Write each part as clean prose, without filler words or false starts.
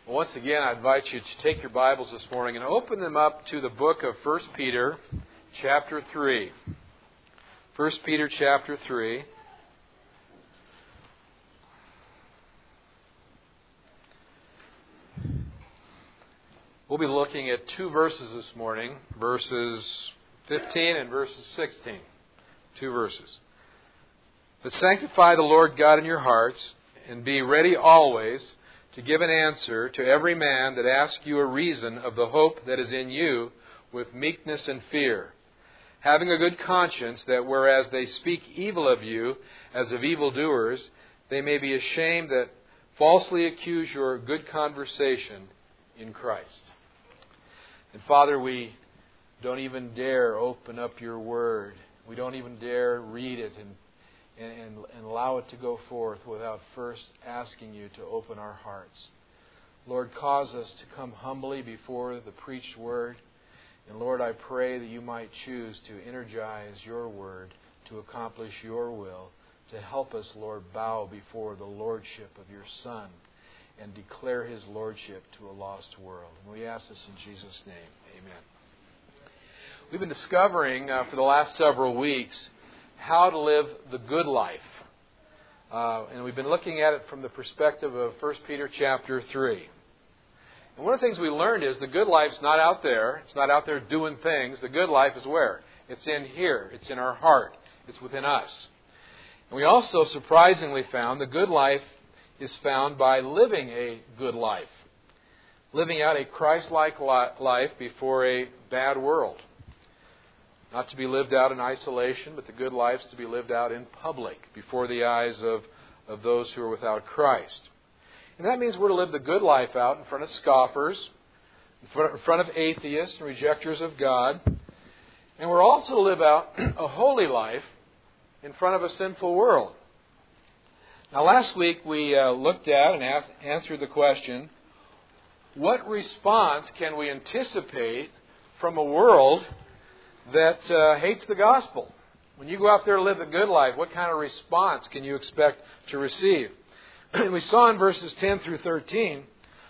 Once again, I invite you to take your Bibles this morning and open them up to the book of 1 Peter, chapter 3. 1 Peter, chapter 3. We'll be looking at two verses this morning, verses 15 and verses 16. Two verses. But sanctify the Lord God in your hearts, and be ready always to give an answer to every man that asks you a reason of the hope that is in you with meekness and fear, having a good conscience, that whereas they speak evil of you as of evildoers, they may be ashamed that falsely accuse your good conversation in Christ. And Father, we don't even dare open up your word. We don't even dare read it and allow it to go forth without first asking you to open our hearts. Lord, cause us to come humbly before the preached word. And Lord, I pray that you might choose to energize your word to accomplish your will, to help us, Lord, bow before the lordship of your Son and declare his lordship to a lost world. And we ask this in Jesus' name. Amen. We've been discovering for the last several weeks how to live the good life. And we've been looking at it from the perspective of 1 Peter chapter 3. And one of the things we learned is the good life's not out there. It's not out there doing things. The good life is where? It's in here. It's in our heart. It's within us. And we also surprisingly found the good life is found by living a good life. Living out a Christ-like life before a bad world. Not to be lived out in isolation, but the good life's to be lived out in public, before the eyes of those who are without Christ. And that means we're to live the good life out in front of scoffers, in front of atheists and rejectors of God. And we're also to live out a holy life in front of a sinful world. Now, last week we looked at and answered the question, what response can we anticipate from a world that hates the gospel? When you go out there to live the good life, what kind of response can you expect to receive? And we saw in verses 10 through 13,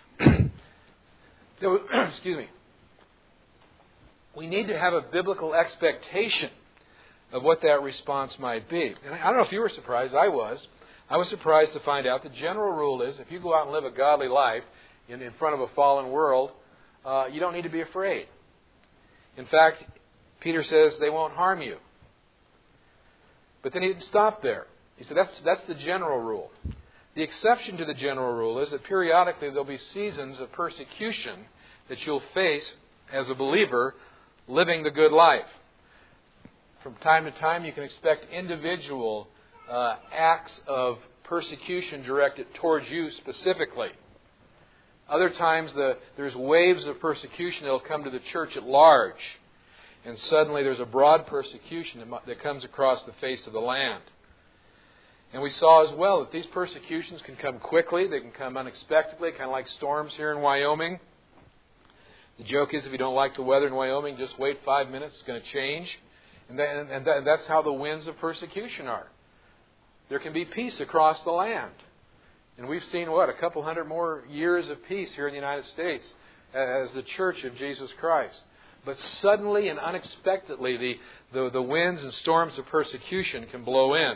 we need to have a biblical expectation of what that response might be. And I don't know if you were surprised. I was. I was surprised to find out the general rule is if you go out and live a godly life in front of a fallen world, you don't need to be afraid. In fact, Peter says they won't harm you. But then he didn't stop there. He said that's the general rule. The exception to the general rule is that periodically there'll be seasons of persecution that you'll face as a believer living the good life. From time to time you can expect individual acts of persecution directed towards you specifically. Other times there's waves of persecution that will come to the church at large. And suddenly there's a broad persecution that comes across the face of the land. And we saw as well that these persecutions can come quickly. They can come unexpectedly, kind of like storms here in Wyoming. The joke is if you don't like the weather in Wyoming, just wait 5 minutes. It's going to change. And that's how the winds of persecution are. There can be peace across the land. And we've seen, a couple hundred more years of peace here in the United States as the Church of Jesus Christ. But suddenly and unexpectedly, the winds and storms of persecution can blow in.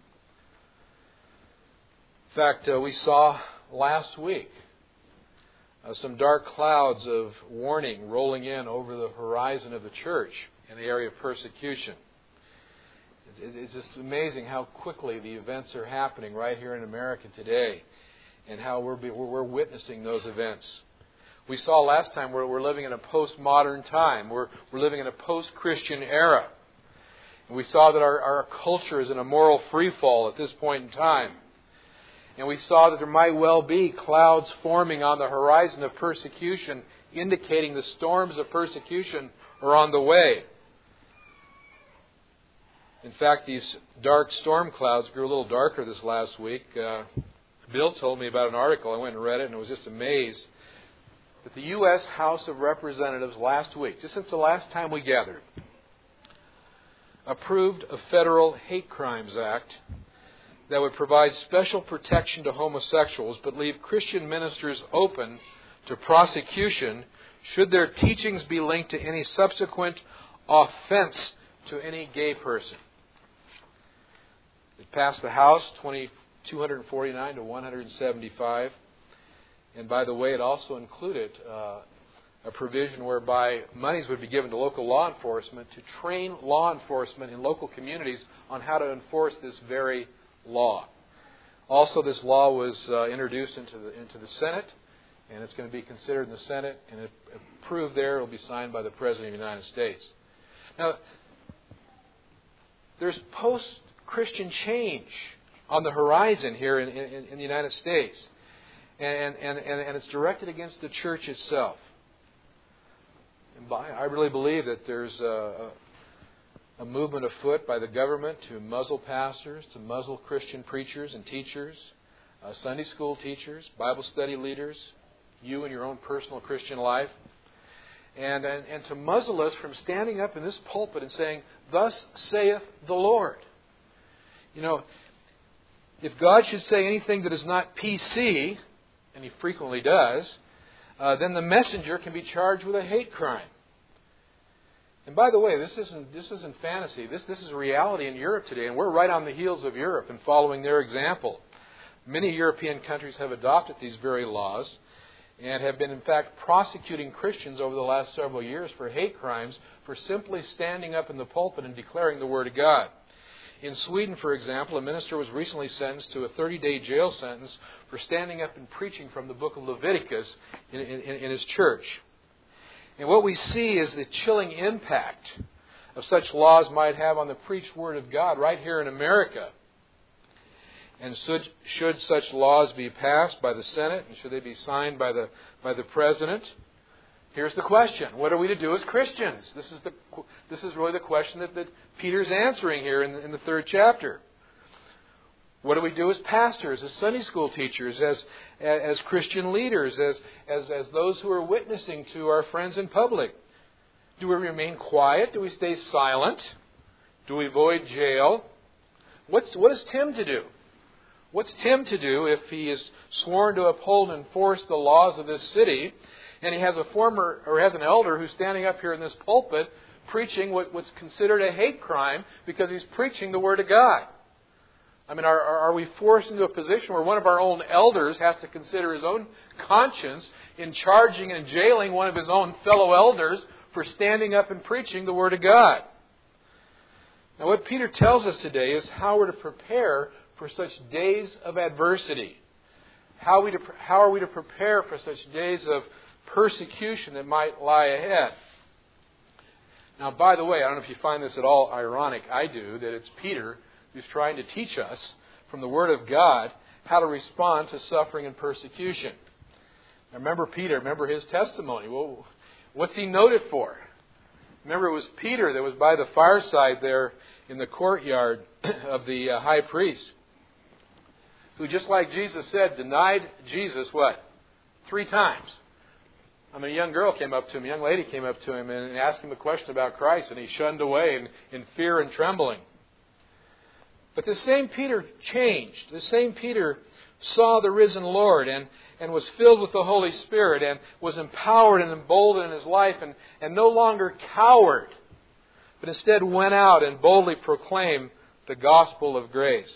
In fact, we saw last week some dark clouds of warning rolling in over the horizon of the church in the area of persecution. It's just amazing how quickly the events are happening right here in America today, and how we're witnessing those events. We saw last time we're living in a postmodern time. We're living in a post-Christian era. And we saw that our culture is in a moral freefall at this point in time. And we saw that there might well be clouds forming on the horizon of persecution, indicating the storms of persecution are on the way. In fact, these dark storm clouds grew a little darker this last week. Bill told me about an article. I went and read it and was just amazed that the U.S. House of Representatives last week, just since the last time we gathered, approved a federal hate crimes act that would provide special protection to homosexuals but leave Christian ministers open to prosecution should their teachings be linked to any subsequent offense to any gay person. It passed the House 249 to 175. And by the way, it also included a provision whereby monies would be given to local law enforcement to train law enforcement in local communities on how to enforce this very law. Also, this law was introduced into the Senate, and it's going to be considered in the Senate, and if approved there, it will be signed by the President of the United States. Now, there's post-Christian change on the horizon here in the United States, and it's directed against the church itself. And I really believe that there's a movement afoot by the government to muzzle pastors, to muzzle Christian preachers and teachers, Sunday school teachers, Bible study leaders, you in your own personal Christian life, and to muzzle us from standing up in this pulpit and saying, "Thus saith the Lord." You know, if God should say anything that is not PC, and He frequently does, then the messenger can be charged with a hate crime. And by the way, this isn't fantasy. This is reality in Europe today, and we're right on the heels of Europe and following their example. Many European countries have adopted these very laws and have been, in fact, prosecuting Christians over the last several years for hate crimes for simply standing up in the pulpit and declaring the Word of God. In Sweden, for example, a minister was recently sentenced to a 30-day jail sentence for standing up and preaching from the book of Leviticus in his church. And what we see is the chilling impact of such laws might have on the preached Word of God right here in America. And should such laws be passed by the Senate, and should they be signed by the President, here's the question: what are we to do as Christians? This is really the question that Peter's answering here in the third chapter. What do we do as pastors, as Sunday school teachers, as Christian leaders, as those who are witnessing to our friends in public? Do we remain quiet? Do we stay silent? Do we avoid jail? What is Tim to do? What's Tim to do if he is sworn to uphold and enforce the laws of this city, and he has has an elder who's standing up here in this pulpit preaching what's considered a hate crime because he's preaching the Word of God? I mean, are we forced into a position where one of our own elders has to consider his own conscience in charging and jailing one of his own fellow elders for standing up and preaching the Word of God? Now, what Peter tells us today is how we're to prepare for such days of adversity. How are we to prepare for such days of persecution that might lie ahead? Now, by the way, I don't know if you find this at all ironic. I do, that it's Peter who's trying to teach us from the Word of God how to respond to suffering and persecution. Now, remember Peter, remember his testimony. Well, what's he noted for? Remember, it was Peter that was by the fireside there in the courtyard of the high priest, who, just like Jesus said, denied Jesus, what? 3 times. I mean, a young lady came up to him and asked him a question about Christ, and he shunned away in fear and trembling. But the same Peter changed. The same Peter saw the risen Lord and was filled with the Holy Spirit and was empowered and emboldened in his life and no longer cowered, but instead went out and boldly proclaimed the gospel of grace.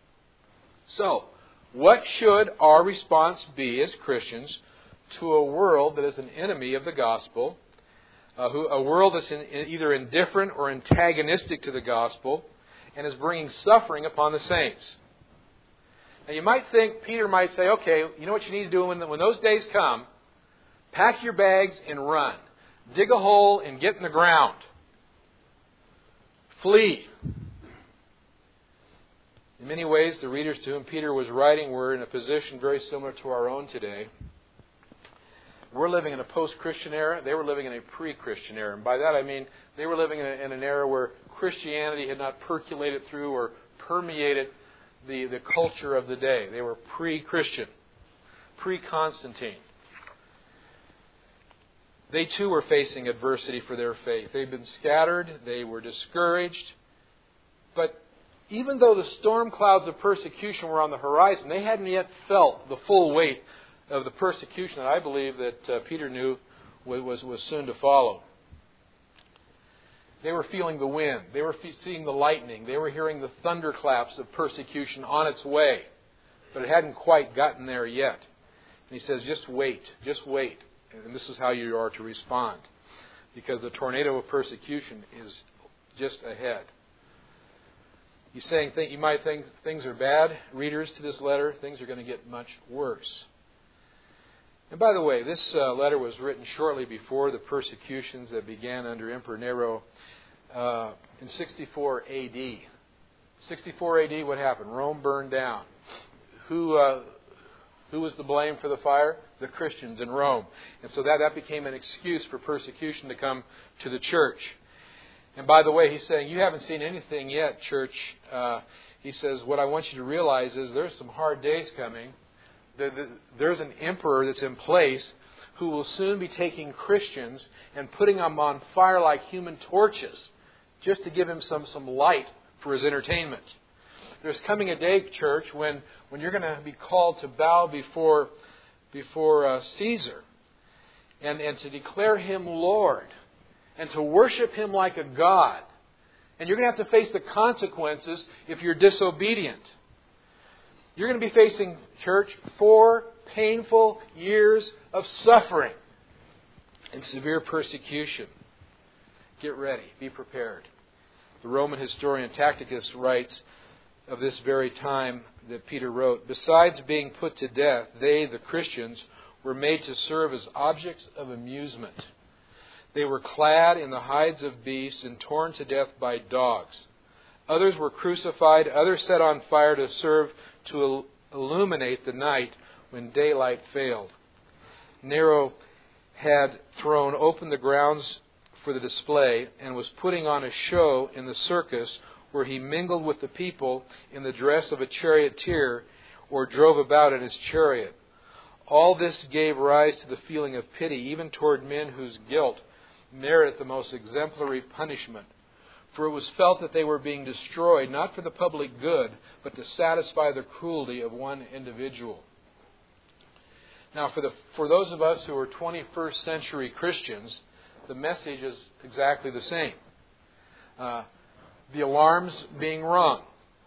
So, what should our response be as Christians to a world that is an enemy of the gospel, a world that's either indifferent or antagonistic to the gospel, and is bringing suffering upon the saints? Now, you might think, Peter might say, okay, you know what you need to do when those days come? Pack your bags and run. Dig a hole and get in the ground. Flee. In many ways, the readers to whom Peter was writing were in a position very similar to our own today. We're living in a post-Christian era. They were living in a pre-Christian era. And by that I mean they were living in an era where Christianity had not percolated through or permeated the culture of the day. They were pre-Christian, pre-Constantine. They too were facing adversity for their faith. They'd been scattered. They were discouraged. But even though the storm clouds of persecution were on the horizon, they hadn't yet felt the full weight of the persecution that I believe that Peter knew was soon to follow. They were feeling the wind. They were seeing the lightning. They were hearing the thunderclaps of persecution on its way. But it hadn't quite gotten there yet. And he says, just wait, just wait. And this is how you are to respond. Because the tornado of persecution is just ahead. He's saying, you might think things are bad, readers to this letter. Things are going to get much worse. And by the way, this letter was written shortly before the persecutions that began under Emperor Nero in 64 A.D. 64 A.D., what happened? Rome burned down. Who was to blame for the fire? The Christians in Rome. And so that became an excuse for persecution to come to the church. And by the way, he's saying, you haven't seen anything yet, church. He says, what I want you to realize is there's some hard days coming. There's an emperor that's in place who will soon be taking Christians and putting them on fire like human torches just to give him some light for his entertainment. There's coming a day, church, when you're going to be called to bow before Caesar and to declare him Lord and to worship him like a god. And you're going to have to face the consequences if you're disobedient. You're going to be facing, church, 4 painful years of suffering and severe persecution. Get ready. Be prepared. The Roman historian Tacitus writes of this very time that Peter wrote, besides being put to death, they, the Christians, were made to serve as objects of amusement. They were clad in the hides of beasts and torn to death by dogs. Others were crucified, others set on fire to serve to illuminate the night when daylight failed. Nero had thrown open the grounds for the display and was putting on a show in the circus where he mingled with the people in the dress of a charioteer or drove about in his chariot. All this gave rise to the feeling of pity, even toward men whose guilt merited the most exemplary punishment. For it was felt that they were being destroyed, not for the public good, but to satisfy the cruelty of one individual. Now, for those of us who are 21st century Christians, the message is exactly the same. The alarm's being rung.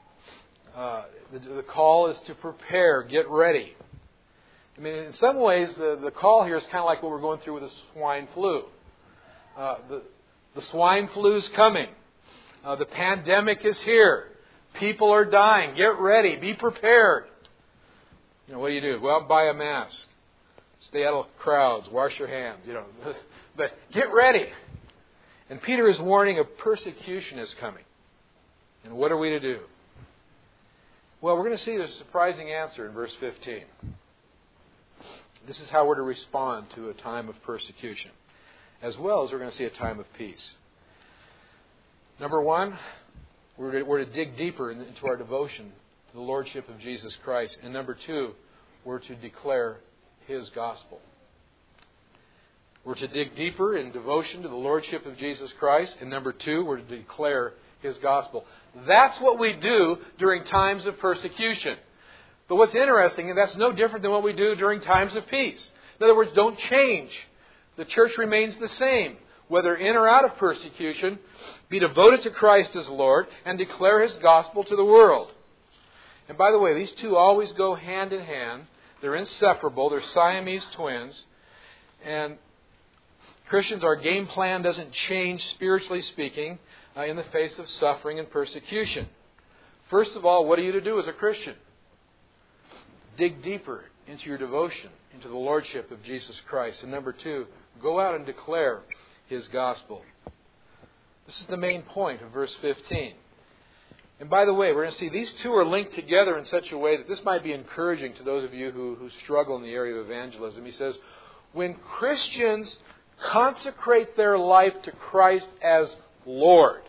The call is to prepare, get ready. I mean, in some ways, the call here is kind of like what we're going through with the swine flu. The swine flu's coming. The pandemic is here. People are dying. Get ready. Be prepared. You know, what do? Well, buy a mask. Stay out of crowds. Wash your hands. But get ready. And Peter is warning of persecution is coming. And what are we to do? Well, we're going to see the surprising answer in verse 15. This is how we're to respond to a time of persecution, as well as we're going to see a time of peace. Number one, we're to dig deeper into our devotion to the Lordship of Jesus Christ. And number two, we're to declare His gospel. We're to dig deeper in devotion to the Lordship of Jesus Christ. And number two, we're to declare His gospel. That's what we do during times of persecution. But what's interesting, and that's no different than what we do during times of peace. In other words, don't change. The church remains the same. Whether in or out of persecution, be devoted to Christ as Lord and declare His gospel to the world. And by the way, these two always go hand in hand. They're inseparable. They're Siamese twins. And Christians, our game plan doesn't change, spiritually speaking, in the face of suffering and persecution. First of all, what are you to do as a Christian? Dig deeper into your devotion, into the Lordship of Jesus Christ. And number two, go out and declare His gospel. This is the main point of verse 15. And by the way, we're going to see these two are linked together in such a way that this might be encouraging to those of you who struggle in the area of evangelism. He says, when Christians consecrate their life to Christ as Lord,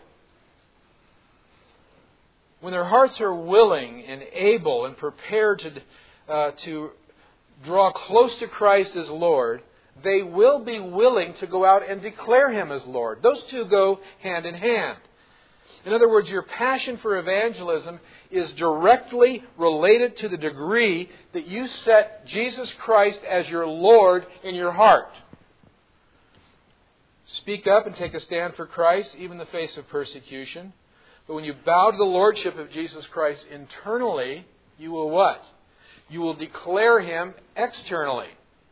when their hearts are willing and able and prepared to draw close to Christ as Lord, they will be willing to go out and declare Him as Lord. Those two go hand in hand. In other words, your passion for evangelism is directly related to the degree that you set Jesus Christ as your Lord in your heart. Speak up and take a stand for Christ, even in the face of persecution. But when you bow to the Lordship of Jesus Christ internally, you will what? You will declare Him externally.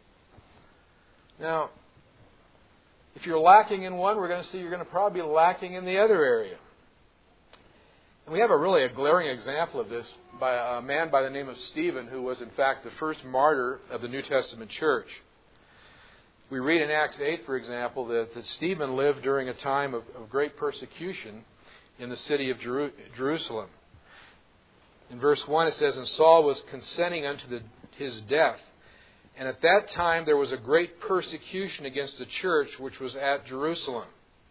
Now, if you're lacking in one, we're going to see you're going to probably be lacking in the other area. And we have a glaring example of this by a man by the name of Stephen, who was in fact the first martyr of the New Testament church. We read in Acts 8, for example, that Stephen lived during a time of great persecution in the city of Jerusalem. In verse 1 it says, "And Saul was consenting unto his death. And at that time there was a great persecution against the church which was at Jerusalem."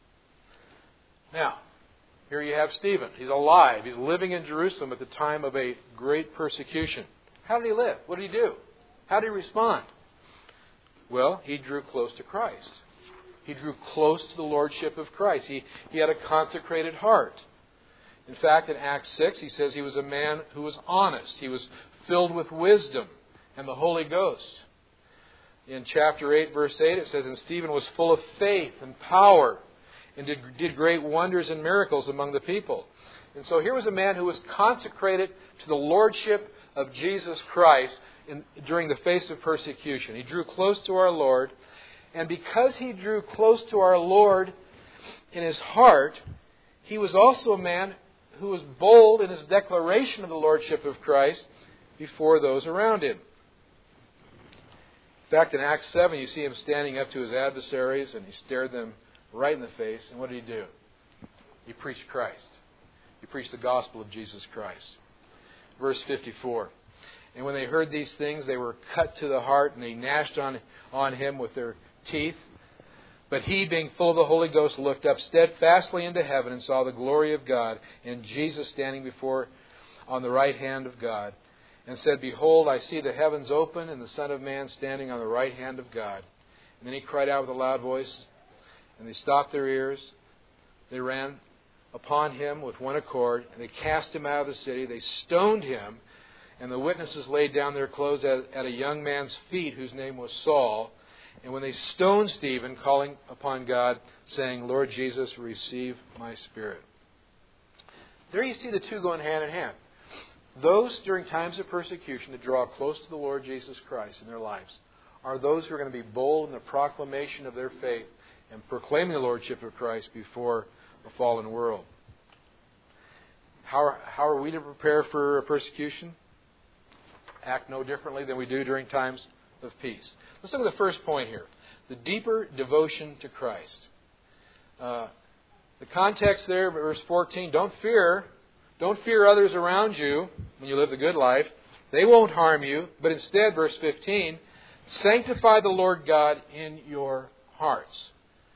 Now, here you have Stephen. He's alive. He's living in Jerusalem at the time of a great persecution. How did he live? What did he do? How did he respond? Well, he drew close to Christ. He drew close to the Lordship of Christ. He had a consecrated heart. In fact, in Acts 6, he says he was a man who was honest. He was filled with wisdom and the Holy Ghost. In chapter 8, verse 8, it says, "And Stephen was full of faith and power, and did great wonders and miracles among the people." And so here was a man who was consecrated to the Lordship of Jesus Christ during the face of persecution. He drew close to our Lord. And because he drew close to our Lord in his heart, he was also a man who was bold in his declaration of the Lordship of Christ before those around him. In fact, in Acts 7, you see him standing up to his adversaries, and he stared them right in the face. And what did he do? He preached Christ. He preached the gospel of Jesus Christ. Verse 54. "And when they heard these things, they were cut to the heart, and they gnashed on him with their teeth. But he, being full of the Holy Ghost, looked up steadfastly into heaven and saw the glory of God, and Jesus standing before on the right hand of God, and said, Behold, I see the heavens open, and the Son of Man standing on the right hand of God. And then he cried out with a loud voice, and they stopped their ears. They ran upon him with one accord, and they cast him out of the city. They stoned him, and the witnesses laid down their clothes at a young man's feet, whose name was Saul. And when they stoned Stephen, calling upon God, saying, Lord Jesus, receive my spirit." There you see the two going hand in hand. Those during times of persecution that draw close to the Lord Jesus Christ in their lives are those who are going to be bold in the proclamation of their faith and proclaiming the Lordship of Christ before a fallen world. How are we to prepare for persecution? Act no differently than we do during times of peace. Let's look at the first point here. The deeper devotion to Christ. The context there, verse 14, don't fear others around you when you live the good life. They won't harm you. But instead, verse 15, sanctify the Lord God in your hearts.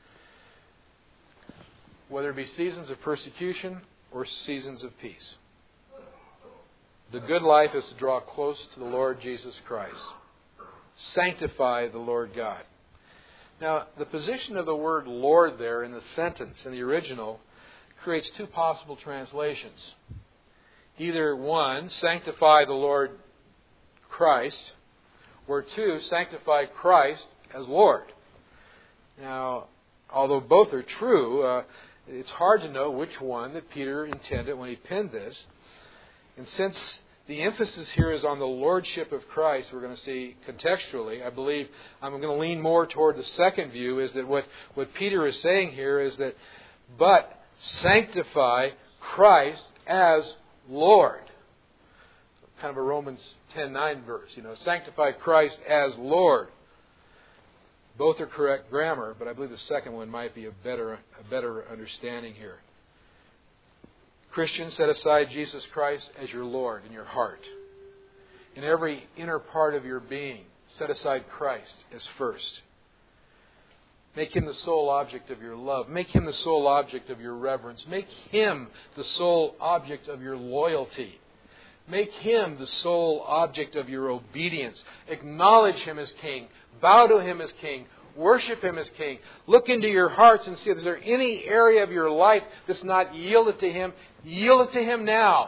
Whether it be seasons of persecution or seasons of peace. The good life is to draw close to the Lord Jesus Christ. Sanctify the Lord God. Now, the position of the word Lord there in the sentence, in the original, creates two possible translations. Either one, sanctify the Lord Christ, or two, sanctify Christ as Lord. Now, although both are true, it's hard to know which one that Peter intended when he penned this. And since the emphasis here is on the Lordship of Christ, we're going to see contextually, I believe I'm going to lean more toward the second view, is that what Peter is saying here is that, but sanctify Christ as Lord. Kind of a Romans 10:9 verse, sanctify Christ as Lord. Both are correct grammar, but I believe the second one might be a better understanding here. Christians, set aside Jesus Christ as your Lord in your heart. In every inner part of your being, set aside Christ as first. Make Him the sole object of your love. Make Him the sole object of your reverence. Make Him the sole object of your loyalty. Make Him the sole object of your obedience. Acknowledge Him as King. Bow to Him as King. Worship Him as King. Look into your hearts and see if there's any area of your life that's not yielded to Him. Yield it to Him now.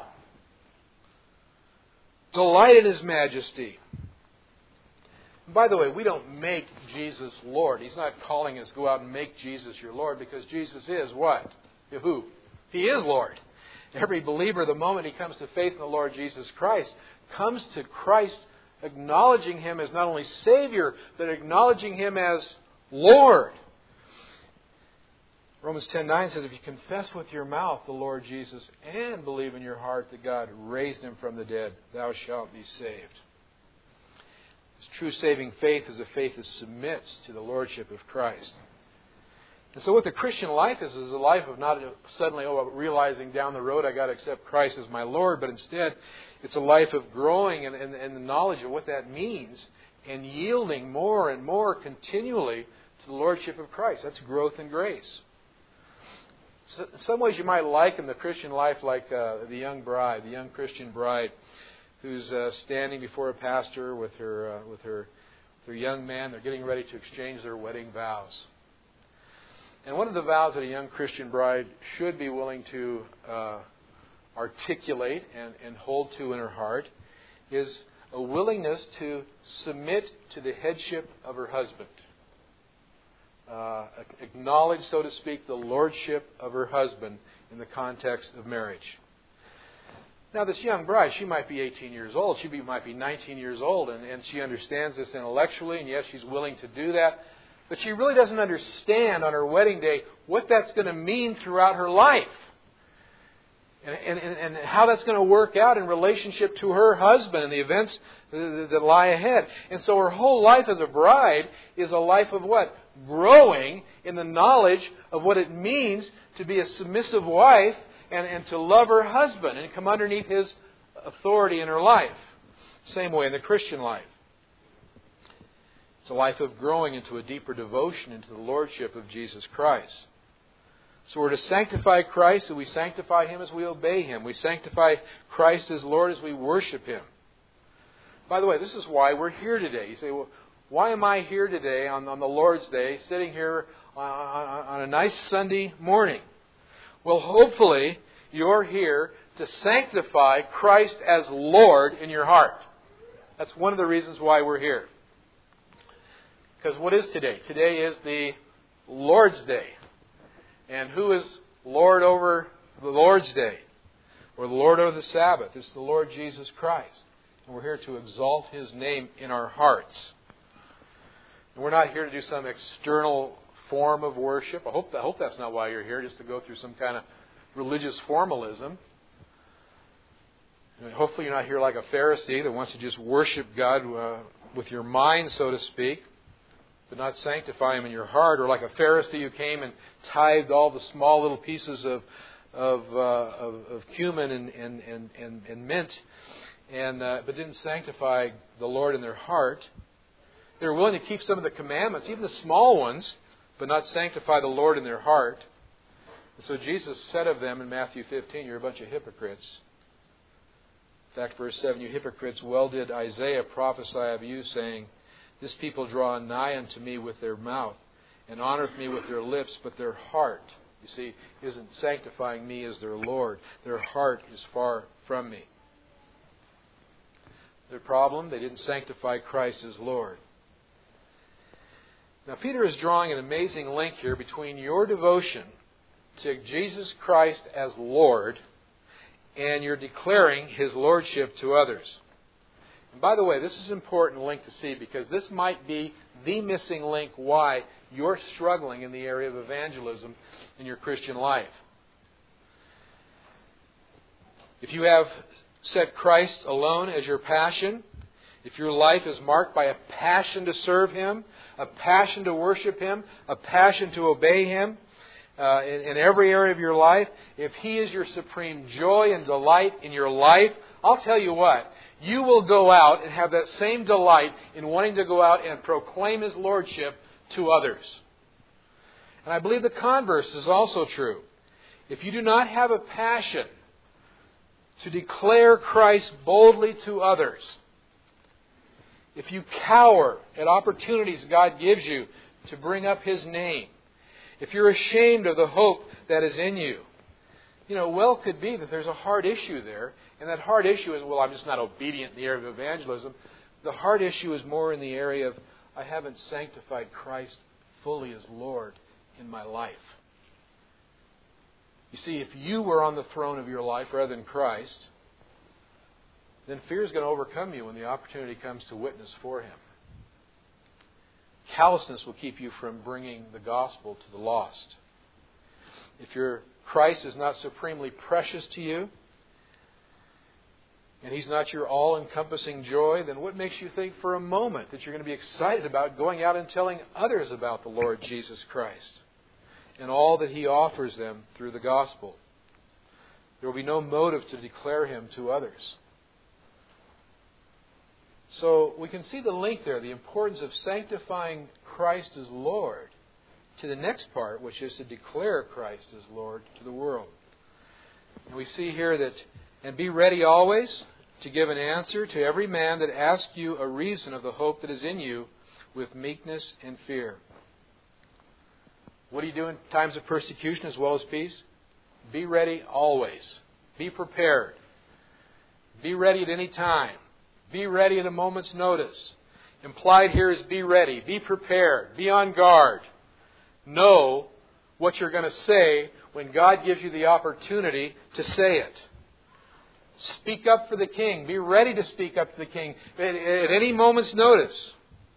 Delight in His majesty. By the way, we don't make Jesus Lord. He's not calling us go out and make Jesus your Lord, because Jesus is what? Who? He is Lord. Every believer, the moment he comes to faith in the Lord Jesus Christ, comes to Christ acknowledging Him as not only Savior, but acknowledging Him as Lord. Romans 10:9 says, if you confess with your mouth the Lord Jesus and believe in your heart that God raised Him from the dead, thou shalt be saved. True saving faith is a faith that submits to the Lordship of Christ. And so what the Christian life is a life of not suddenly realizing down the road I got to accept Christ as my Lord, but instead it's a life of growing in the knowledge of what that means and yielding more and more continually to the Lordship of Christ. That's growth in grace. So in some ways you might liken the Christian life like the young bride, the young Christian bride, who's standing before a pastor with her young man. They're getting ready to exchange their wedding vows. And one of the vows that a young Christian bride should be willing to articulate and hold to in her heart is a willingness to submit to the headship of her husband. Acknowledge, so to speak, the lordship of her husband in the context of marriage. Now, this young bride, she might be 18 years old. She might be 19 years old, and she understands this intellectually, and yes, she's willing to do that. But she really doesn't understand on her wedding day what that's going to mean throughout her life. And how that's going to work out in relationship to her husband and the events that lie ahead. And so her whole life as a bride is a life of what? Growing in the knowledge of what it means to be a submissive wife and to love her husband and come underneath his authority in her life. Same way in the Christian life. It's a life of growing into a deeper devotion into the Lordship of Jesus Christ. So we're to sanctify Christ, and we sanctify Him as we obey Him. We sanctify Christ as Lord as we worship Him. By the way, this is why we're here today. You say, well, why am I here today on the Lord's Day, sitting here on a nice Sunday morning? Well, hopefully you're here to sanctify Christ as Lord in your heart. That's one of the reasons why we're here. Because what is today? Today is the Lord's Day. And who is Lord over the Lord's Day? Or the Lord over the Sabbath? It's the Lord Jesus Christ. And we're here to exalt His name in our hearts. And we're not here to do some external form of worship. I hope that's not why you're here, just to go through some kind of religious formalism. And hopefully you're not here like a Pharisee that wants to just worship God with your mind, so to speak, but not sanctify Him in your heart, or like a Pharisee who came and tithed all the small little pieces of cumin and mint, but didn't sanctify the Lord in their heart. They were willing to keep some of the commandments, even the small ones, but not sanctify the Lord in their heart. And so Jesus said of them in Matthew 15, "You're a bunch of hypocrites." In fact, verse 7, "You hypocrites, well did Isaiah prophesy of you, saying, This people draw nigh unto me with their mouth, and honoreth me with their lips, but their heart," you see, isn't sanctifying me as their Lord. Their heart is far from me. Their problem, they didn't sanctify Christ as Lord. Now, Peter is drawing an amazing link here between your devotion to Jesus Christ as Lord and your declaring His Lordship to others. And by the way, this is an important link to see, because this might be the missing link why you're struggling in the area of evangelism in your Christian life. If you have set Christ alone as your passion, if your life is marked by a passion to serve Him, a passion to worship Him, a passion to obey Him in every area of your life, if He is your supreme joy and delight in your life, I'll tell you what, you will go out and have that same delight in wanting to go out and proclaim His Lordship to others. And I believe the converse is also true. If you do not have a passion to declare Christ boldly to others, if you cower at opportunities God gives you to bring up His name, if you're ashamed of the hope that is in you, well could be that there's a hard issue there, and that hard issue is, I'm just not obedient in the area of evangelism. The hard issue is more in the area of, I haven't sanctified Christ fully as Lord in my life. You see, if you were on the throne of your life rather than Christ, then fear is going to overcome you when the opportunity comes to witness for Him. Callousness will keep you from bringing the gospel to the lost. If your Christ is not supremely precious to you, and He's not your all-encompassing joy, then what makes you think for a moment that you're going to be excited about going out and telling others about the Lord Jesus Christ and all that He offers them through the gospel? There will be no motive to declare Him to others. So we can see the link there, the importance of sanctifying Christ as Lord, to the next part, which is to declare Christ as Lord to the world. And we see here that, and be ready always to give an answer to every man that asks you a reason of the hope that is in you with meekness and fear. What do you do in times of persecution as well as peace? Be ready always. Be prepared. Be ready at any time. Be ready at a moment's notice. Implied here is be ready. Be prepared. Be on guard. Know what you're going to say when God gives you the opportunity to say it. Speak up for the King. Be ready to speak up to the King at any moment's notice.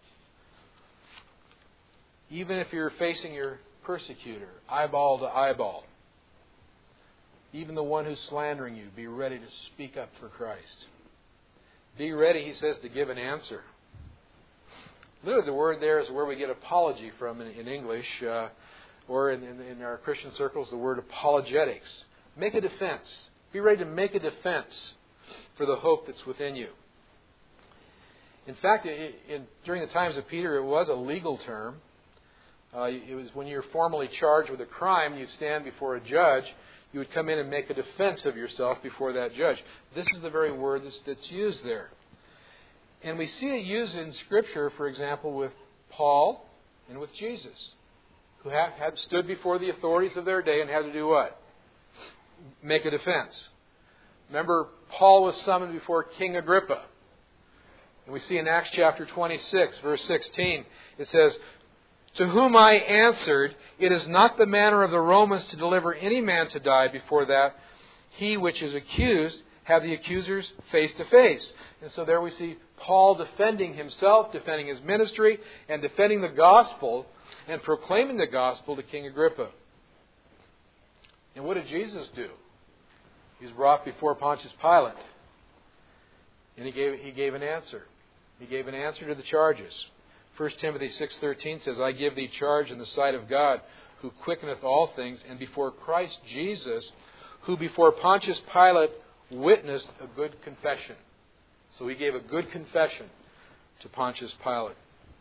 Even if you're facing your persecutor, eyeball to eyeball. Even the one who's slandering you, be ready to speak up for Christ. Be ready, he says, to give an answer. Literally, the word there is where we get apology from in English, or in our Christian circles, the word apologetics. Make a defense. Be ready to make a defense for the hope that's within you. In fact, during the times of Peter, it was a legal term. It was when you're formally charged with a crime, you stand before a judge, you would come in and make a defense of yourself before that judge. This is the very word that's used there. And we see it used in Scripture, for example, with Paul and with Jesus, who had stood before the authorities of their day and had to do what? Make a defense. Remember, Paul was summoned before King Agrippa. And we see in Acts chapter 26, verse 16, it says, "To whom I answered, it is not the manner of the Romans to deliver any man to die before that he which is accused have the accusers face to face." And so there we see Paul defending himself, defending his ministry, and defending the gospel and proclaiming the gospel to King Agrippa. And what did Jesus do? He's brought before Pontius Pilate. And he gave an answer. He gave an answer to the charges. 1 Timothy 6:13 says, "I give thee charge in the sight of God, who quickeneth all things, and before Christ Jesus, who before Pontius Pilate witnessed a good confession." So he gave a good confession to Pontius Pilate.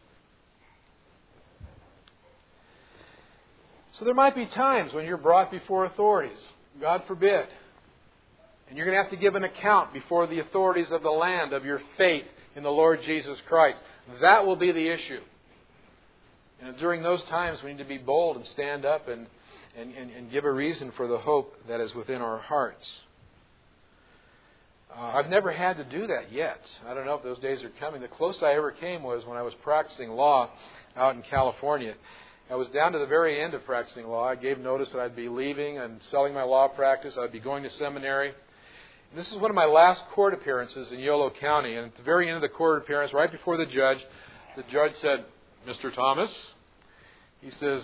So there might be times when you're brought before authorities, God forbid, and you're going to have to give an account before the authorities of the land of your faith in the Lord Jesus Christ. That will be the issue. And during those times, we need to be bold and stand up and give a reason for the hope that is within our hearts. I've never had to do that yet. I don't know if those days are coming. The closest I ever came was when I was practicing law out in California. I was down to the very end of practicing law. I gave notice that I'd be leaving and selling my law practice. I'd be going to seminary. And this is one of my last court appearances in Yolo County. And at the very end of the court appearance, right before the judge said, "Mr. Thomas," he says,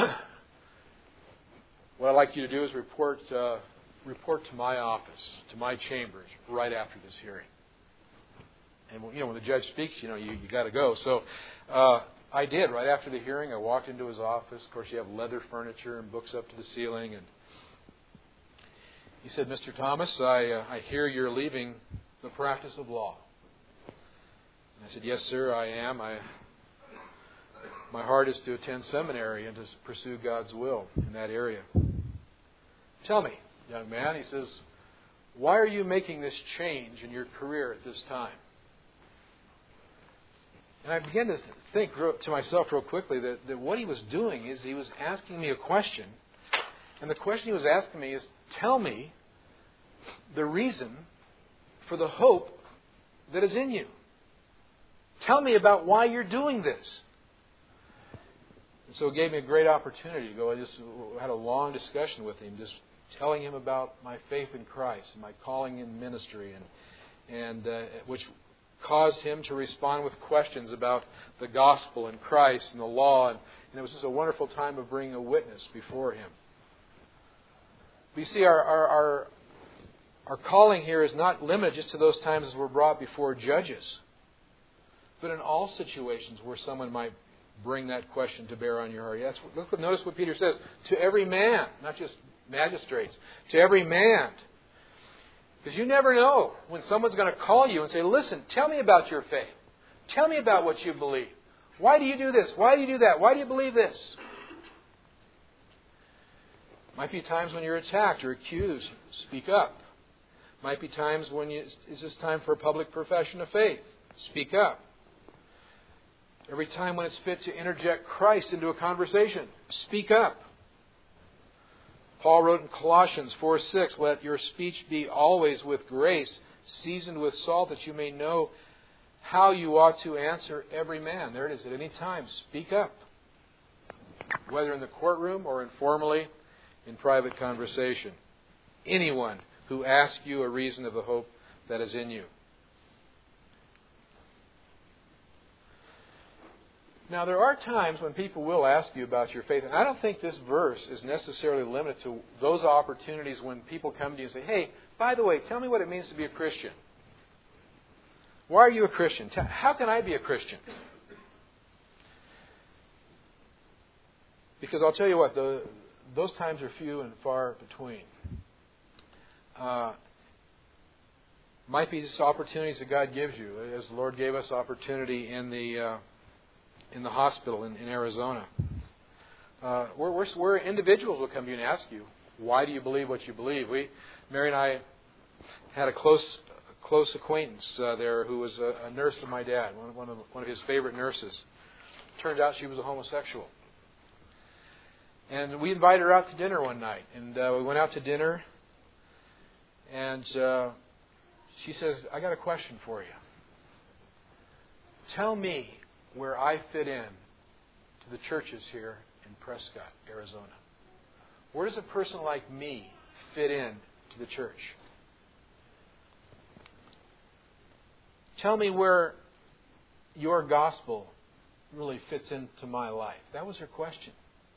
"what I'd like you to do is report to my office, to my chambers, right after this hearing." And when the judge speaks, you got to go. So I did. Right after the hearing, I walked into his office. Of course, you have leather furniture and books up to the ceiling. And he said, "Mr. Thomas, I hear you're leaving the practice of law." And I said, "Yes, sir, I am. My heart is to attend seminary and to pursue God's will in that area." "Tell me, young man," he says, "why are you making this change in your career at this time?" And I began to think to myself real quickly that what he was doing is he was asking me a question. And the question he was asking me is, tell me the reason for the hope that is in you. Tell me about why you're doing this. And so it gave me a great opportunity to go. I just had a long discussion with him, just telling him about my faith in Christ and my calling in ministry, and which caused him to respond with questions about the gospel and Christ and the law. And it was just a wonderful time of bringing a witness before him. But you see, our calling here is not limited just to those times as we're brought before judges, but in all situations where someone might bring that question to bear on your heart. Notice what Peter says, to every man, not just magistrates, to every man. Because you never know when someone's going to call you and say, listen, tell me about your faith. Tell me about what you believe. Why do you do this? Why do you do that? Why do you believe this? Might be times when you're attacked or accused. Speak up. Might be times when is this time for a public profession of faith? Speak up. Every time when it's fit to interject Christ into a conversation, speak up. Paul wrote in Colossians 4:6, let your speech be always with grace, seasoned with salt, that you may know how you ought to answer every man. There it is. At any time, speak up. Whether in the courtroom or informally in private conversation. Anyone who asks you a reason of the hope that is in you. Now, there are times when people will ask you about your faith, and I don't think this verse is necessarily limited to those opportunities when people come to you and say, hey, by the way, tell me what it means to be a Christian. Why are you a Christian? How can I be a Christian? Because I'll tell you what, those times are few and far between. Might be just opportunities that God gives you, as the Lord gave us opportunity in the hospital in Arizona. Where individuals will come to you and ask you, why do you believe what you believe? Mary and I had a close acquaintance there who was a nurse of my dad, one of his favorite nurses. Turned out she was a homosexual. And we invited her out to dinner one night. And we went out to dinner, and she says, I got a question for you. Tell me where I fit in to the churches here in Prescott, Arizona. Where does a person like me fit in to the church? Tell me where your gospel really fits into my life. That was her question.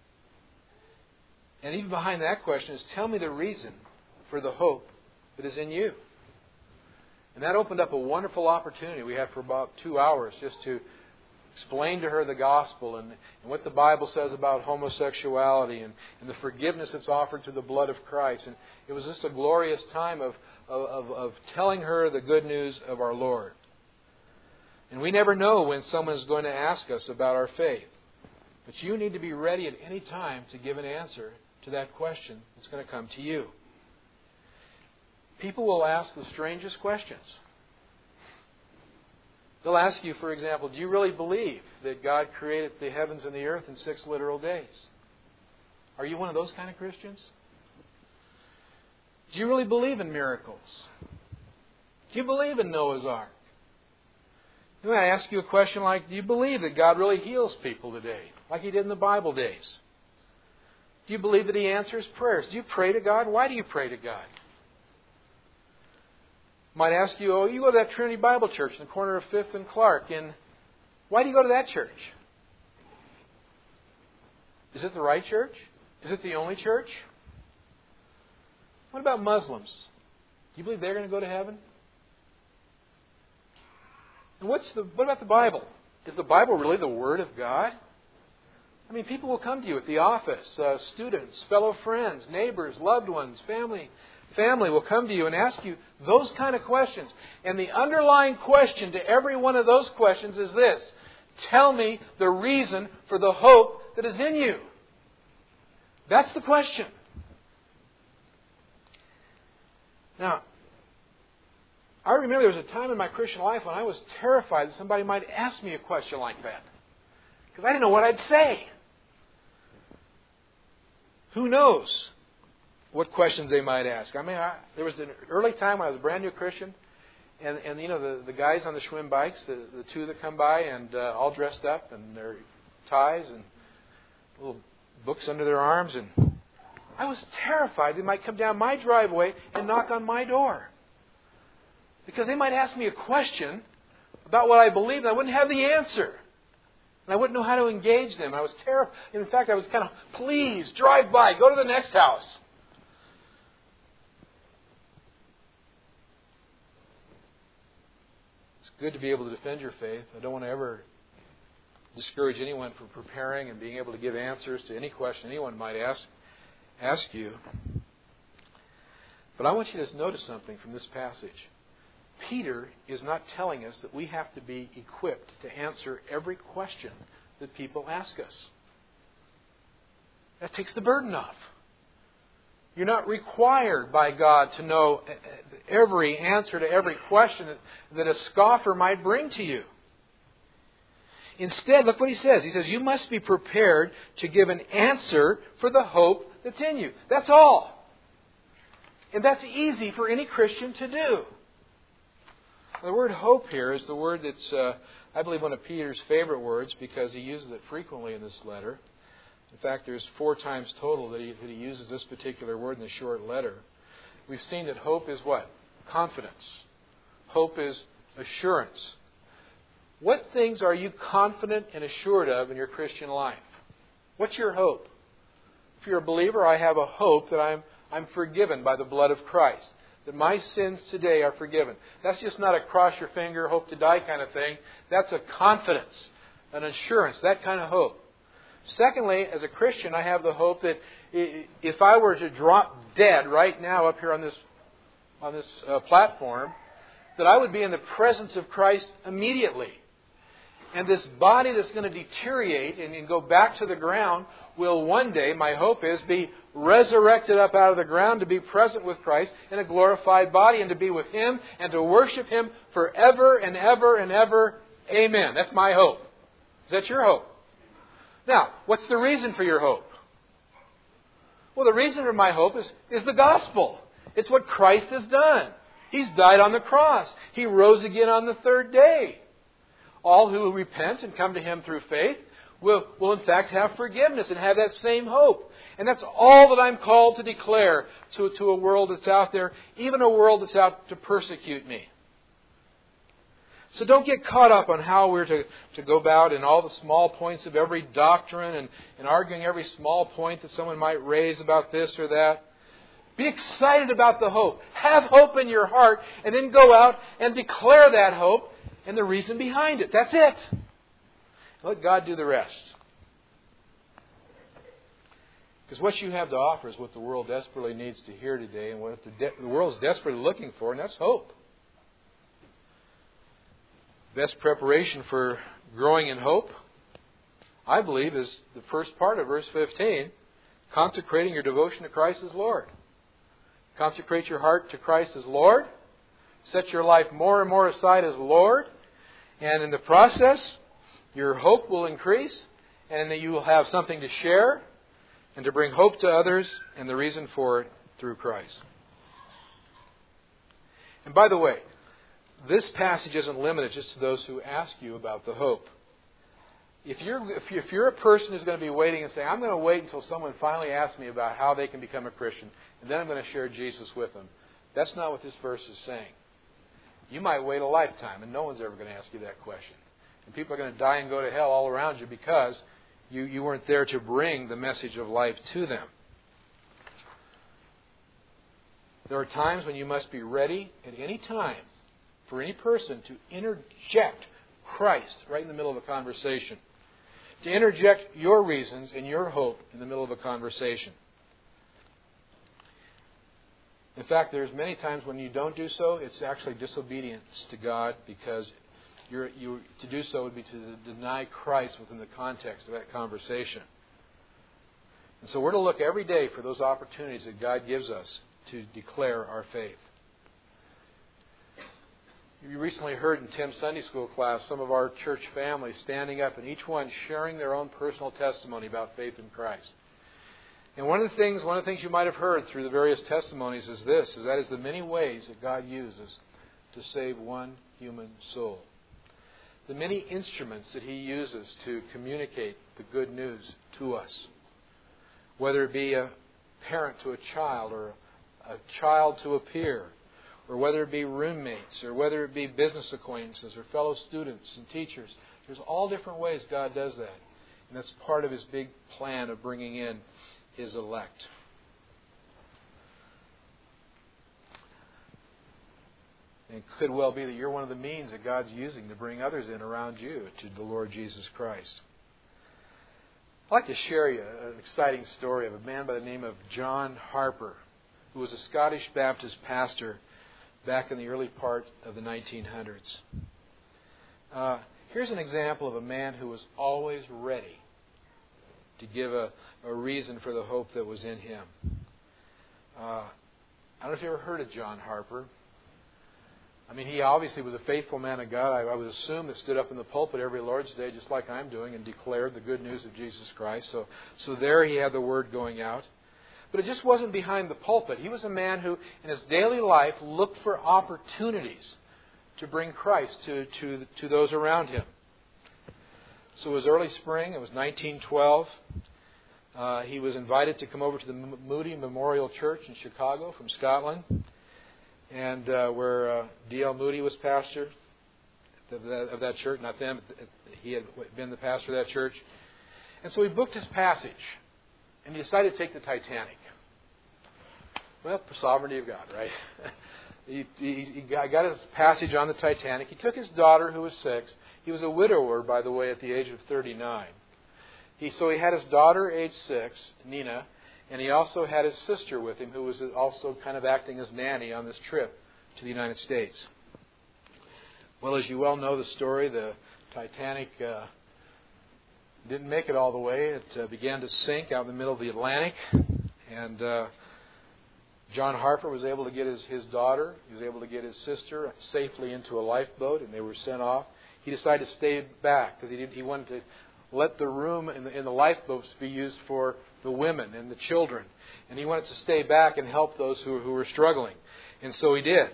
And even behind that question is, tell me the reason for the hope that is in you. And that opened up a wonderful opportunity we had for about 2 hours just to explain to her the gospel and what the Bible says about homosexuality and the forgiveness that's offered through the blood of Christ. And it was just a glorious time of telling her the good news of our Lord. And we never know when someone is going to ask us about our faith. But you need to be ready at any time to give an answer to that question that's going to come to you. People will ask the strangest questions. They'll ask you, for example, do you really believe that God created the heavens and the earth in 6 literal days? Are you one of those kind of Christians? Do you really believe in miracles? Do you believe in Noah's Ark? They might ask you a question like, do you believe that God really heals people today, like He did in the Bible days? Do you believe that He answers prayers? Do you pray to God? Why do you pray to God? Might ask you, you go to that Trinity Bible Church in the corner of 5th and Clark, and why do you go to that church? Is it the right church? Is it the only church? What about Muslims? Do you believe they're going to go to heaven? And what about the Bible? Is the Bible really the Word of God? I mean, people will come to you at the office, students, fellow friends, neighbors, loved ones, family will come to you and ask you those kind of questions. And the underlying question to every one of those questions is this: tell me the reason for the hope that is in you. That's the question. Now, I remember there was a time in my Christian life when I was terrified that somebody might ask me a question like that. Because I didn't know what I'd say. Who knows what questions they might ask? I mean, there was an early time when I was a brand new Christian, and you know, the guys on the Schwinn bikes, the two that come by and all dressed up and their ties and little books under their arms, and I was terrified they might come down my driveway and knock on my door. Because they might ask me a question about what I believed, and I wouldn't have the answer. And I wouldn't know how to engage them. I was terrified. In fact, I was kind of, please, drive by, go to the next house. It's good to be able to defend your faith. I don't want to ever discourage anyone from preparing and being able to give answers to any question anyone might ask you. But I want you to notice something from this passage. Peter is not telling us that we have to be equipped to answer every question that people ask us. That takes the burden off. You're not required by God to know every answer to every question that a scoffer might bring to you. Instead, look what he says. He says, you must be prepared to give an answer for the hope that's in you. That's all. And that's easy for any Christian to do. The word hope here is the word that's, I believe, one of Peter's favorite words because he uses it frequently in this letter. In fact, there's 4 times total that he uses this particular word in the short letter. We've seen that hope is what? Confidence. Hope is assurance. What things are you confident and assured of in your Christian life? What's your hope? If you're a believer, I have a hope that I'm forgiven by the blood of Christ. That my sins today are forgiven. That's just not a cross your finger, hope to die kind of thing. That's a confidence, an assurance, that kind of hope. Secondly, as a Christian, I have the hope that if I were to drop dead right now up here on this platform, that I would be in the presence of Christ immediately. And this body that's going to deteriorate and go back to the ground will one day, my hope is, be resurrected up out of the ground to be present with Christ in a glorified body and to be with Him and to worship Him forever and ever and ever. Amen. That's my hope. Is that your hope? Now, what's the reason for your hope? Well, the reason for my hope is the gospel. It's what Christ has done. He's died on the cross. He rose again on the 3rd day. All who repent and come to Him through faith will in fact have forgiveness and have that same hope. And that's all that I'm called to declare to a world that's out there, even a world that's out to persecute me. So don't get caught up on how we're to go about in all the small points of every doctrine and arguing every small point that someone might raise about this or that. Be excited about the hope. Have hope in your heart and then go out and declare that hope and the reason behind it. That's it. Let God do the rest. Because what you have to offer is what the world desperately needs to hear today and what the world's desperately looking for, and that's hope. Best preparation for growing in hope, I believe, is the first part of verse 15, consecrating your devotion to Christ as Lord. Consecrate your heart to Christ as Lord. Set your life more and more aside as Lord. And in the process, your hope will increase and that you will have something to share and to bring hope to others and the reason for it through Christ. And by the way, this passage isn't limited just to those who ask you about the hope. If you're a person who's going to be waiting and saying, I'm going to wait until someone finally asks me about how they can become a Christian, and then I'm going to share Jesus with them, that's not what this verse is saying. You might wait a lifetime, and no one's ever going to ask you that question. And people are going to die and go to hell all around you because you weren't there to bring the message of life to them. There are times when you must be ready at any time for any person to interject Christ right in the middle of a conversation. To interject your reasons and your hope in the middle of a conversation. In fact, there's many times when you don't do so, it's actually disobedience to God because to do so would be to deny Christ within the context of that conversation. And so we're to look every day for those opportunities that God gives us to declare our faith. You recently heard in Tim's Sunday school class some of our church families standing up and each one sharing their own personal testimony about faith in Christ. And one of the things you might have heard through the various testimonies is that is the many ways that God uses to save one human soul. The many instruments that He uses to communicate the good news to us. Whether it be a parent to a child, or a child to a peer, or whether it be roommates, or whether it be business acquaintances, or fellow students and teachers. There's all different ways God does that. And that's part of His big plan of bringing in His elect. And it could well be that you're one of the means that God's using to bring others in around you to the Lord Jesus Christ. I'd like to share you an exciting story of a man by the name of John Harper, who was a Scottish Baptist pastor back in the early part of the 1900s. Here's an example of a man who was always ready to give a reason for the hope that was in him. I don't know if you ever heard of John Harper. I mean, he obviously was a faithful man of God. I would assume that stood up in the pulpit every Lord's Day, just like I'm doing, and declared the good news of Jesus Christ. So there he had the word going out. But it just wasn't behind the pulpit. He was a man who, in his daily life, looked for opportunities to bring Christ to those around him. So it was early spring. It was 1912. He was invited to come over to the Moody Memorial Church in Chicago from Scotland, and where D.L. Moody was pastor of that church. Not them. He had been the pastor of that church. And so he booked his passage, and he decided to take the Titanic. Well, the sovereignty of God, right? He got his passage on the Titanic. He took his daughter, who was 6. He was a widower, by the way, at the age of 39. So he had his daughter, age 6, Nina, and he also had his sister with him, who was also kind of acting as nanny on this trip to the United States. Well, as you well know the story, the Titanic didn't make it all the way. It began to sink out in the middle of the Atlantic, and John Harper was able to get his daughter, he was able to get his sister safely into a lifeboat, and they were sent off. He decided to stay back because he wanted to let the room in the lifeboats be used for the women and the children. And he wanted to stay back and help those who were struggling. And so he did.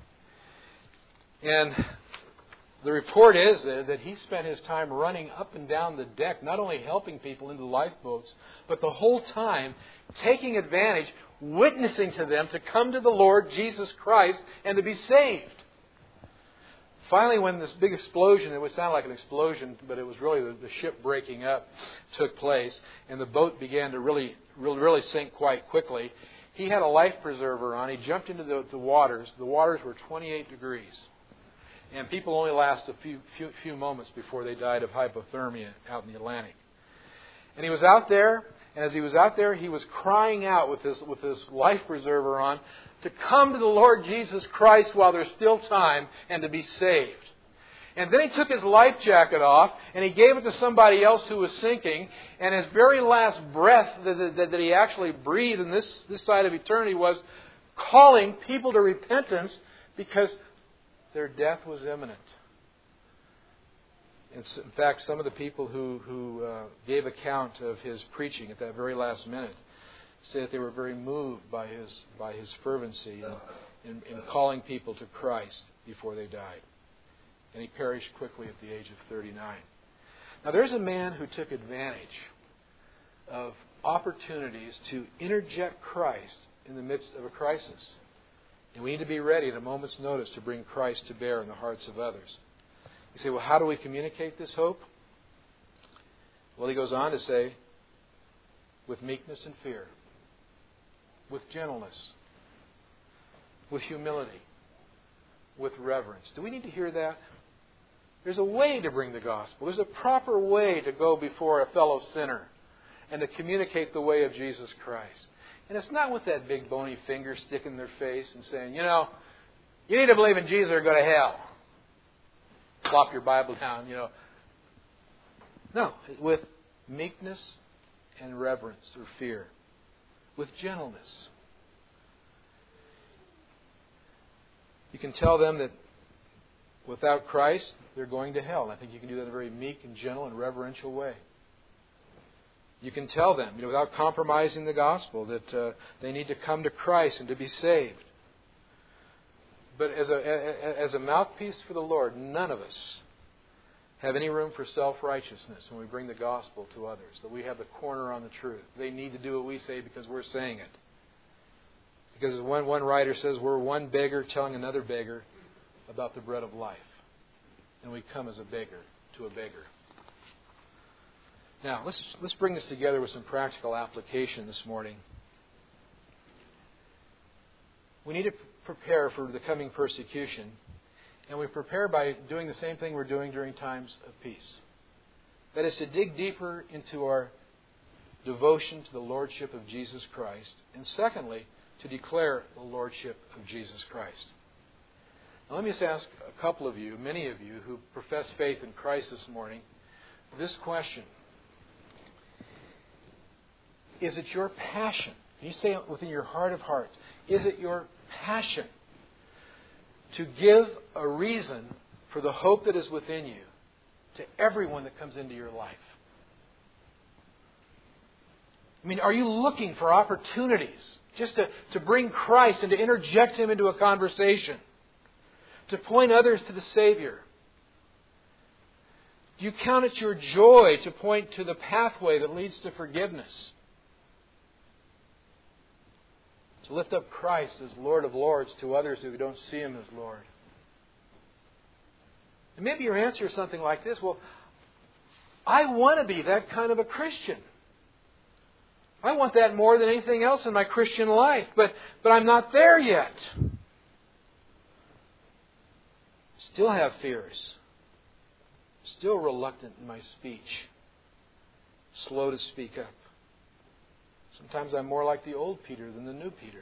And the report is that he spent his time running up and down the deck, not only helping people into the lifeboats, but the whole time taking advantage, witnessing to them to come to the Lord Jesus Christ and to be saved. Finally, when this big explosion, it would sound like an explosion, but it was really the ship breaking up, took place, and the boat began to really sink quite quickly. He had a life preserver on. He jumped into the waters. The waters were 28 degrees. And people only last a few moments before they died of hypothermia out in the Atlantic. And he was out there, and as he was out there, he was crying out with his life preserver on to come to the Lord Jesus Christ while there's still time and to be saved. And then he took his life jacket off and he gave it to somebody else who was sinking. And his very last breath that he actually breathed in this side of eternity was calling people to repentance because their death was imminent. In fact, some of the people who gave account of his preaching at that very last minute say that they were very moved by his fervency in calling people to Christ before they died. And he perished quickly at the age of 39. Now there's a man who took advantage of opportunities to interject Christ in the midst of a crisis. And we need to be ready at a moment's notice to bring Christ to bear in the hearts of others. You say, well, how do we communicate this hope? Well, he goes on to say, with meekness and fear, with gentleness, with humility, with reverence. Do we need to hear that? There's a way to bring the gospel. There's a proper way to go before a fellow sinner and to communicate the way of Jesus Christ. And it's not with that big bony finger sticking in their face and saying, you need to believe in Jesus or go to hell. Plop your Bible down, No, with meekness and reverence or fear. With gentleness. You can tell them that without Christ, they're going to hell. And I think you can do that in a very meek and gentle and reverential way. You can tell them, without compromising the gospel, that they need to come to Christ and to be saved. But as a mouthpiece for the Lord, none of us have any room for self-righteousness when we bring the gospel to others, that we have the corner on the truth. They need to do what we say because we're saying it. Because as one writer says, we're one beggar telling another beggar about the bread of life. And we come as a beggar to a beggar. Now, let's bring this together with some practical application this morning. We need to prepare for the coming persecution. And we prepare by doing the same thing we're doing during times of peace. That is to dig deeper into our devotion to the Lordship of Jesus Christ. And secondly, to declare the Lordship of Jesus Christ. Now let me just ask a couple of you, many of you who profess faith in Christ this morning, this question. Is it your passion? You say it within your heart of hearts. Is it your passion to give a reason for the hope that is within you to everyone that comes into your life? Are you looking for opportunities just to bring Christ and to interject Him into a conversation? To point others to the Savior? Do you count it your joy to point to the pathway that leads to forgiveness? To lift up Christ as Lord of Lords to others who don't see Him as Lord. And maybe your answer is something like this. Well, I want to be that kind of a Christian. I want that more than anything else in my Christian life. But I'm not there yet. Still have fears. Still reluctant in my speech. Slow to speak up. Sometimes I'm more like the old Peter than the new Peter.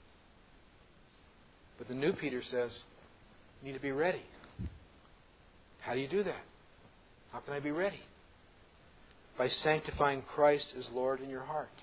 But the new Peter says, you need to be ready. How do you do that? How can I be ready? By sanctifying Christ as Lord in your heart.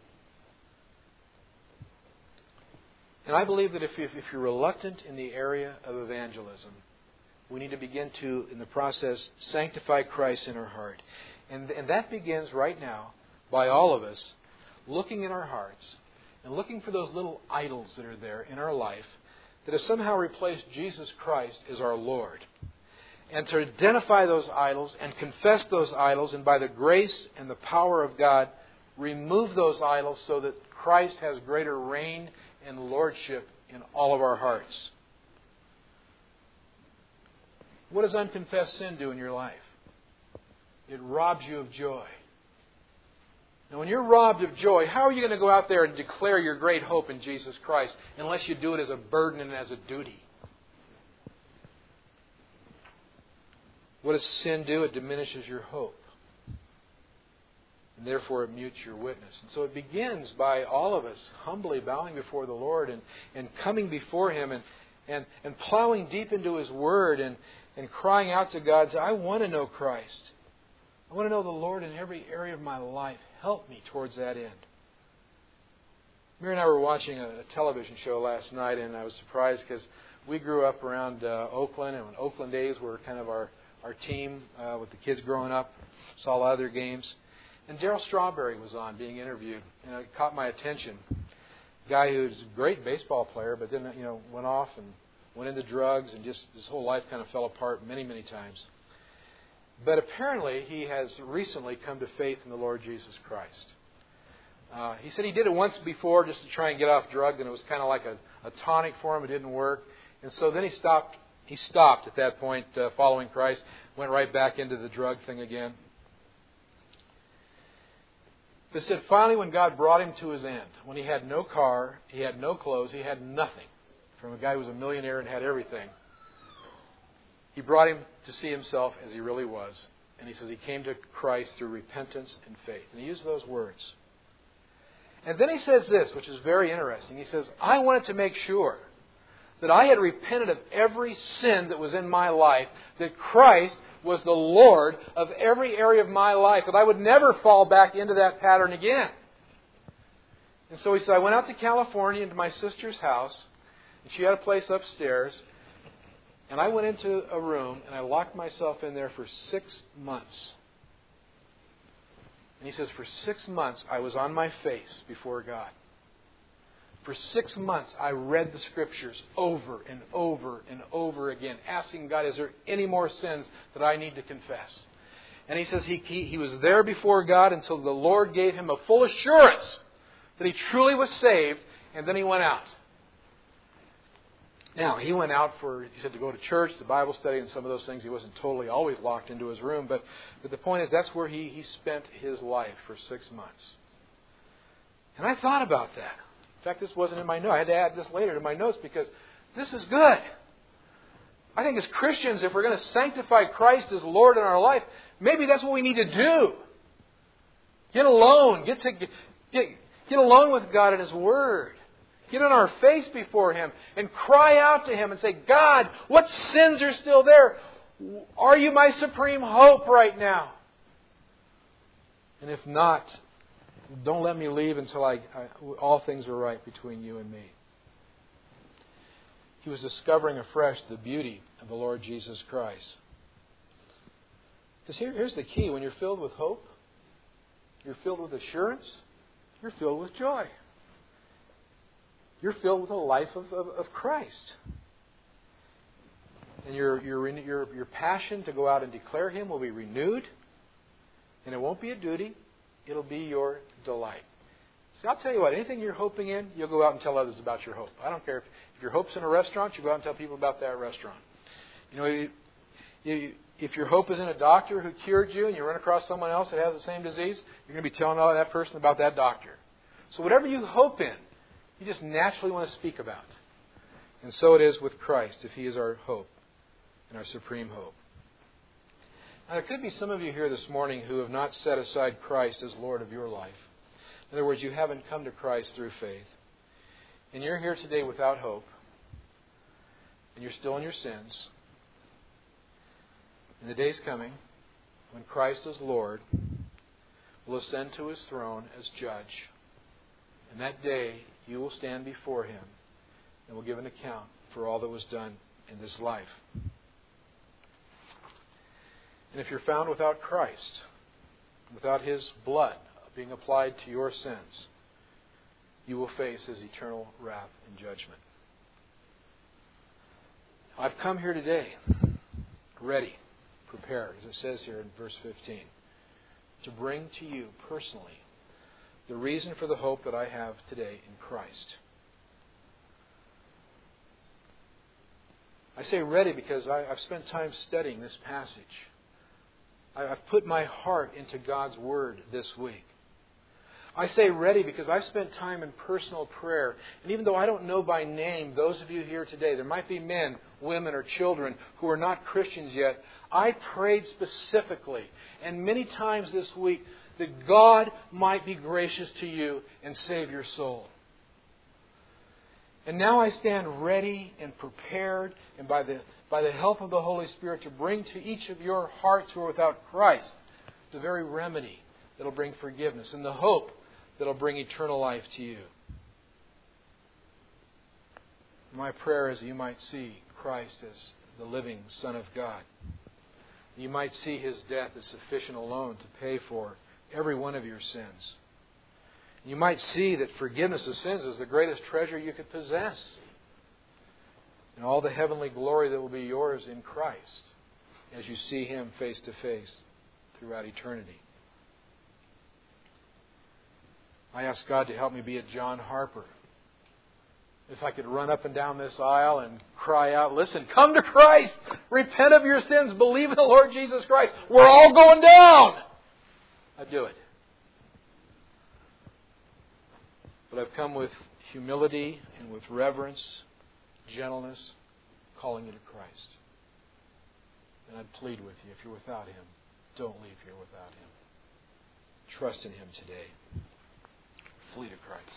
And I believe that if you're reluctant in the area of evangelism, we need to begin to, in the process, sanctify Christ in our heart. And that begins right now by all of us looking in our hearts and looking for those little idols that are there in our life that have somehow replaced Jesus Christ as our Lord. And to identify those idols and confess those idols, and by the grace and the power of God, remove those idols so that Christ has greater reign and lordship in all of our hearts. What does unconfessed sin do in your life? It robs you of joy. Now, when you're robbed of joy, how are you going to go out there and declare your great hope in Jesus Christ unless you do it as a burden and as a duty? What does sin do? It diminishes your hope. And therefore it mutes your witness. And so it begins by all of us humbly bowing before the Lord and coming before Him and plowing deep into His Word and crying out to God, I want to know Christ. I want to know the Lord in every area of my life. Help me towards that end. Mary and I were watching a television show last night, and I was surprised because we grew up around Oakland, and when Oakland A's were kind of our team with the kids growing up, saw a lot of their games. And Darryl Strawberry was on being interviewed, and it caught my attention. A guy who's a great baseball player, but then went off and went into drugs, and just his whole life kind of fell apart many, many times. But apparently he has recently come to faith in the Lord Jesus Christ. He said he did it once before just to try and get off drugs, and it was kind of like a tonic for him. It didn't work. And so then he stopped. He stopped at that point following Christ, went right back into the drug thing again. But said finally when God brought him to his end, when he had no car, he had no clothes, he had nothing, from a guy who was a millionaire and had everything, He brought him to see himself as he really was. And he says he came to Christ through repentance and faith. And he used those words. And then he says this, which is very interesting. He says, I wanted to make sure that I had repented of every sin that was in my life, that Christ was the Lord of every area of my life, that I would never fall back into that pattern again. And so he said, I went out to California into my sister's house, and she had a place upstairs, And I went into a room and I locked myself in there for 6 months. And he says, for 6 months I was on my face before God. For 6 months I read the Scriptures over and over and over again, asking God, is there any more sins that I need to confess? And he says he was there before God until the Lord gave him a full assurance that he truly was saved, and then he went out. Now, he went out he said, to go to church, to Bible study, and some of those things. He wasn't totally always locked into his room, but the point is that's where he spent his life for 6 months. And I thought about that. In fact, this wasn't in my notes. I had to add this later to my notes because this is good. I think as Christians, if we're going to sanctify Christ as Lord in our life, maybe that's what we need to do. Get alone. Get alone with God and His Word. Get on our face before Him and cry out to Him and say, God, what sins are still there? Are You my supreme hope right now? And if not, don't let me leave until all things are right between You and me. He was discovering afresh the beauty of the Lord Jesus Christ. Because here's the key. When you're filled with hope, you're filled with assurance, you're filled with joy. You're filled with a life of Christ. And your passion to go out and declare Him will be renewed. And it won't be a duty. It'll be your delight. See, I'll tell you what, anything you're hoping in, you'll go out and tell others about your hope. I don't care if your hope's in a restaurant, you go out and tell people about that restaurant. If your hope is in a doctor who cured you and you run across someone else that has the same disease, you're going to be telling that person about that doctor. So whatever you hope in, you just naturally want to speak about. And so it is with Christ, if He is our hope and our supreme hope. Now, there could be some of you here this morning who have not set aside Christ as Lord of your life. In other words, you haven't come to Christ through faith. And you're here today without hope. And you're still in your sins. And the day's coming when Christ as Lord will ascend to His throne as judge. And that day you will stand before Him and will give an account for all that was done in this life. And if you're found without Christ, without His blood being applied to your sins, you will face His eternal wrath and judgment. I've come here today ready, prepared, as it says here in verse 15, to bring to you personally the reason for the hope that I have today in Christ. I say ready because I've spent time studying this passage. I've put my heart into God's Word this week. I say ready because I've spent time in personal prayer. And even though I don't know by name those of you here today, there might be men, women, or children who are not Christians yet, I prayed specifically and many times this week that God might be gracious to you and save your soul. And now I stand ready and prepared, and by the help of the Holy Spirit, to bring to each of your hearts who are without Christ the very remedy that will bring forgiveness and the hope that will bring eternal life to you. My prayer is that you might see Christ as the living Son of God. You might see His death as sufficient alone to pay for every one of your sins. You might see that forgiveness of sins is the greatest treasure you could possess. And all the heavenly glory that will be yours in Christ as you see Him face to face throughout eternity. I ask God to help me be a John Harper. If I could run up and down this aisle and cry out, listen, come to Christ, repent of your sins, believe in the Lord Jesus Christ. We're all going down. I'd do it. But I've come with humility and with reverence, gentleness, calling you to Christ. And I'd plead with you, if you're without Him, don't leave here without Him. Trust in Him today. Flee to Christ.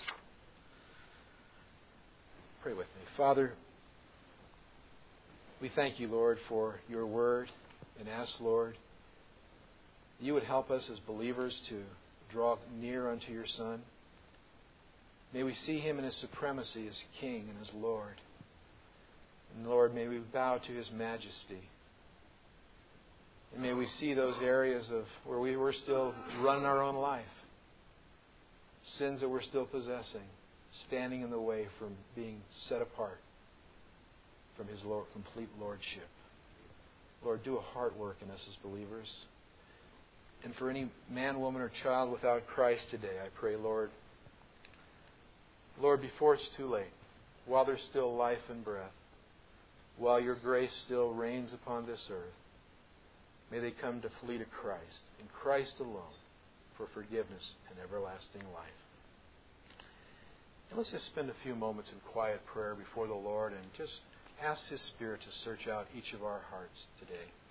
Pray with me. Father, we thank you, Lord, for your word, and ask, Lord, you would help us as believers to draw near unto your Son. May we see Him in His supremacy as King and as Lord. And Lord, may we bow to His majesty. And may we see those areas of where we were still running our own life. Sins that we're still possessing, standing in the way from being set apart from His complete lordship. Lord, do a heart work in us as believers. And for any man, woman, or child without Christ today, I pray, Lord, before it's too late, while there's still life and breath, while your grace still reigns upon this earth, may they come to flee to Christ, and Christ alone, for forgiveness and everlasting life. And let's just spend a few moments in quiet prayer before the Lord and just ask His Spirit to search out each of our hearts today.